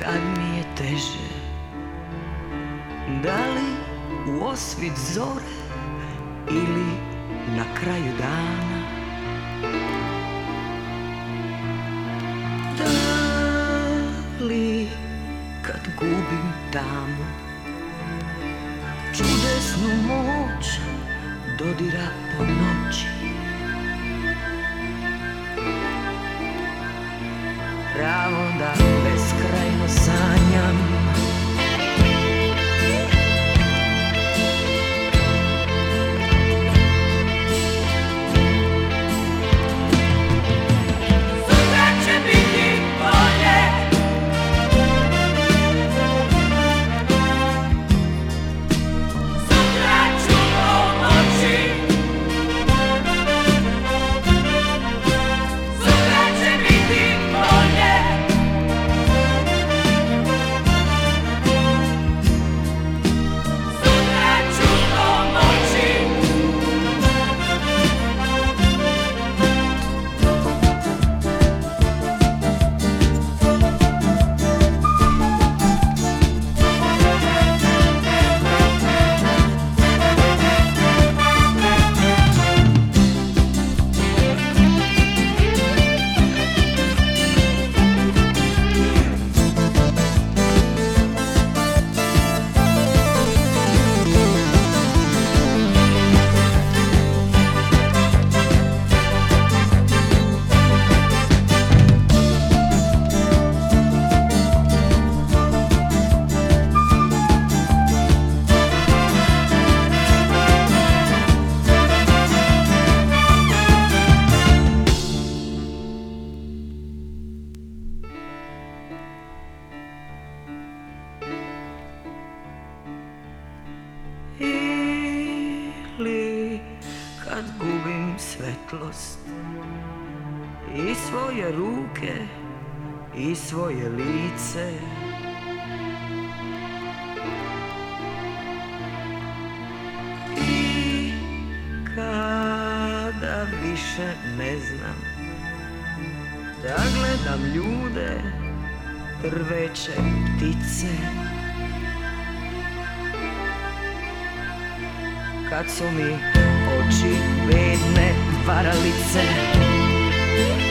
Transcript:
kad mi je teže, da li u osvit zore ili na kraju dana. Da li kad gubim tamu čudesnu moć dodira po noći, pravo da beskrajno sanjam. Ili kad gubim svetlost i svoje ruke i svoje lice, i kada više ne znam da gledam ljude, drveće, ptice, kad su mi oči bedne varalice.